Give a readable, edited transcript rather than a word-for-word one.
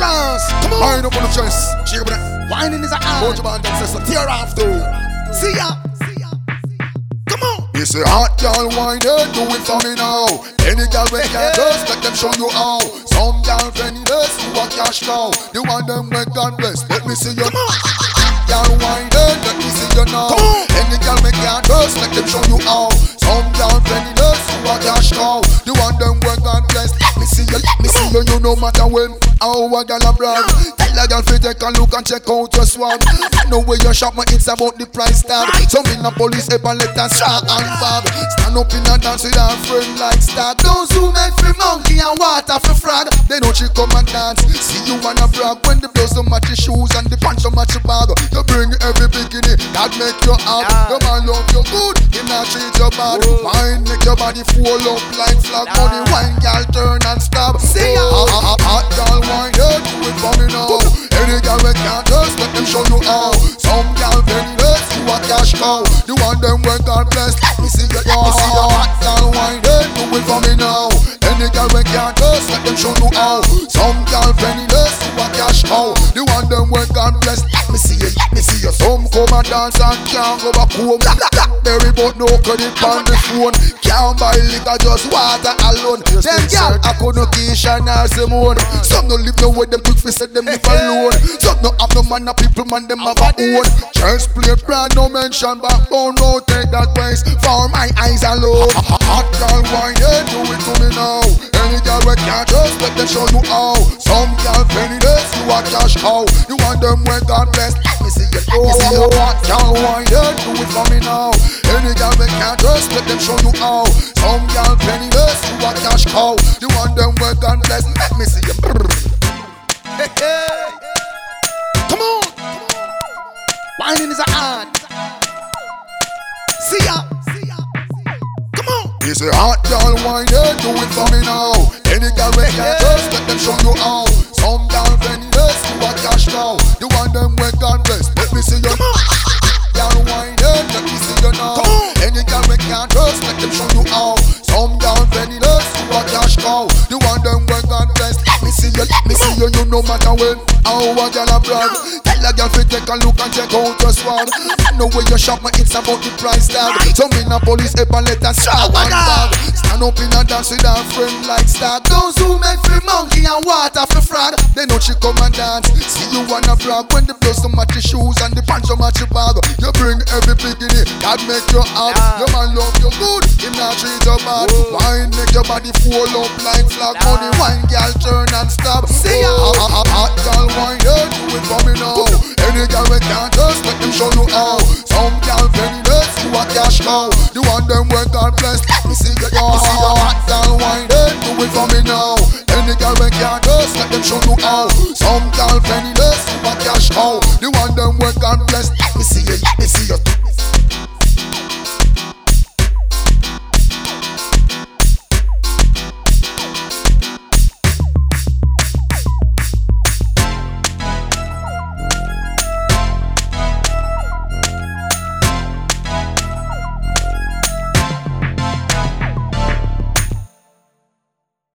balance. Come on. Wind up on the chest. Shake up that. Winding is a art. Hold your band and say so. Tear off too. See ya. Come on. You say hot girl wine it, do it for me now. Any girl we can just let them show you how. Some girl penniless, you a cash cow. The one them with God bless. Let me see you. Come on. Girl wine it, let me see you now. Any girl we can just let them show you how. Some girl penniless, you a cash cow. The one them with God bless. Let me see you, let me see you. You no matter when, how a girl a brag. Tell a girl fi take a look and check out your swag. I know where you shop, but it's about the price tag. Some in the police help and let us strap and fab. Stand up in a dance with her friend like Stag. Those who make free monkey and water for frog, they know she come and dance. See you wanna brag when the blouse don't match the shoes and the pants don't match the bag. You bring every bikini that make you up. The man love you good, him not treat you bad. Mind make your body full up like flag. Money wine girl turn and stop. See ya. Hot girl wine, yeah, do it for me now. Any girl we can't just let them show you how. Some girl penniless, you a cash cow. The one them when God bless. Let me see you, yo. See your hot girl wine, yeah, do it for me now. Any girl we can't just let them show you how. Some girl penniless, you a cash cow. The one them when God bless. Let me see you, let me see you. Some come and dance and can't go back home. Blackberry but no credit on the phone. Can't buy liquor, just water alone. Them girl, I could no Keisha nor Simone. Some no live no way, them quick fi set them live alone. Some no have no man, no people man, them have a own. Church plate brand, no mention backbone. No take that place, for my eyes alone. Hot girl wine, yeah, do it to me now. Any girl we can't just let them show you how. Some girl penniless, you a cash cow. You want them when God bless. Let me see you, let me see you. Hot girl wine, yeah, do it for me now. Any girl we can't just let them show you how. Some girl penniless, you a cash cow. You want them when God bless. Let me see you. Hey, hey. Come on. Whining is a art. See ya. Come on. It's a hot girl wine, yeah, do it for me now. Any girl we can just let them show you how. Some girl penniless, you a cash cow. You want them when God bless. Let me see you. Come on. Girl wine, yeah, let me see you now. Any girl we can just let them show you how. Some girl penniless, you a cash cow. You want them when God bless. Let me see you, let me see you. You no matter when, how a girl a brag. Tell a girl fi take a look and check out your swag. I know where you shop, but it's about the price tag. Some in a police help and let us strap and bag. Stand up in a dance with her friend like Stag. Those who make free monkey and water for frog, they know she come and dance. See you wanna brag when the blouse don't match the shoes and the pants don't match the bag. You bring every bikini that make you up. Your man love you good, him not treat you bad. Wine make your body full up like flag. Money wine girl turn and stop. See ya. Hot girl wine, yeah, do it for me now. Any girl we can't just let them show you how. Some girl penniless, you a cash cow. The one them when God bless. Let me see you, yo. See your hot girl wine, yeah, do it for me now. Any girl we can't just let them show you how. Some girl penniless, you a cash cow. The one them when God bless. Let me see you.